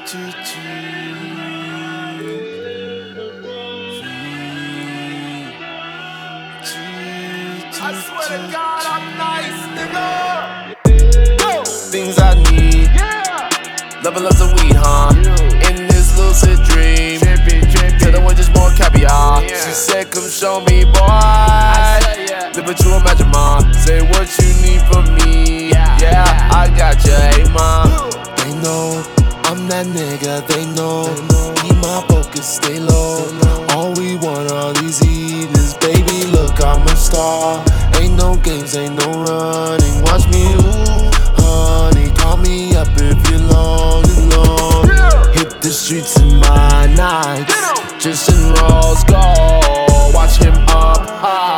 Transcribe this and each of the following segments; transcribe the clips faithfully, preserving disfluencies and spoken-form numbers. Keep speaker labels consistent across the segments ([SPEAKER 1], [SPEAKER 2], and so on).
[SPEAKER 1] I swear to God, I'm nice, nigga. Go. Things I need. Yeah. Loving lots of weed, huh? Yeah. In this lucid dream. Trippy, trippy. Tell the one just more caviar. Yeah. She said, come show me, boy. I said, yeah. Live it to imagine, ma. Say what you need from me. Yeah, yeah, yeah. I got you, hey, ma. They know I'm that nigga, they know. Keep my focus, stay low. All we want are these evenings, baby, look, I'm a star. Ain't no games, ain't no running. Watch me, ooh, honey. Call me up if you're long and long. Hit the streets in my nights, just in Rolls Gold. Watch him up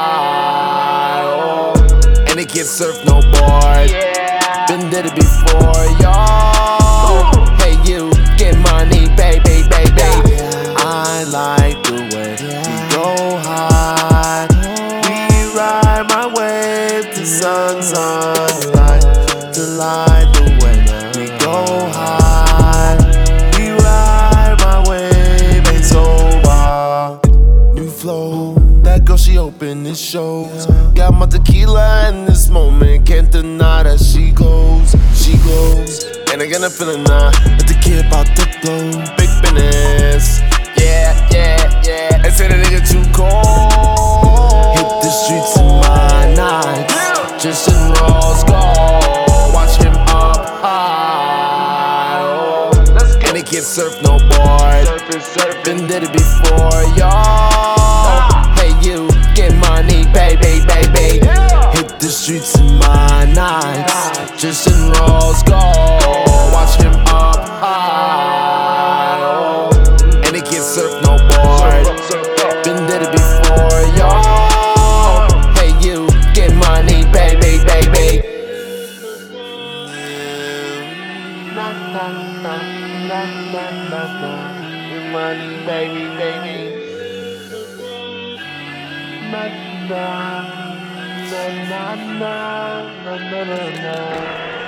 [SPEAKER 1] high, oh. And it gets surfed, no board. Been did it before, y'all. Hey, you, get money, baby, baby. I like the way we go high. We ride my wave to sun, sunlight. To light the way we go high. We ride my wave, ain't sober. New flow, that girl, she open it shows. Got my tequila in this moment, can't deny that she glows, she glows. And I got a feeling now that the kid about to blow. Big business, yeah, yeah, yeah. And say the nigga too cold. Hit the streets in my nights, just in Rolls Gold. Watch him up high, oh. And it gets surfed, no board. Been did it before, y'all. Hey, you, get money, baby, baby. Hit the streets in my nights, just in Rolls Gold. Watch him up high, oh. And it gets surfed, no board. Been did it before, y'all. Hey, you, get money, baby, baby. Na na na na na na na. Get money, baby, baby. Na na na na na na na na.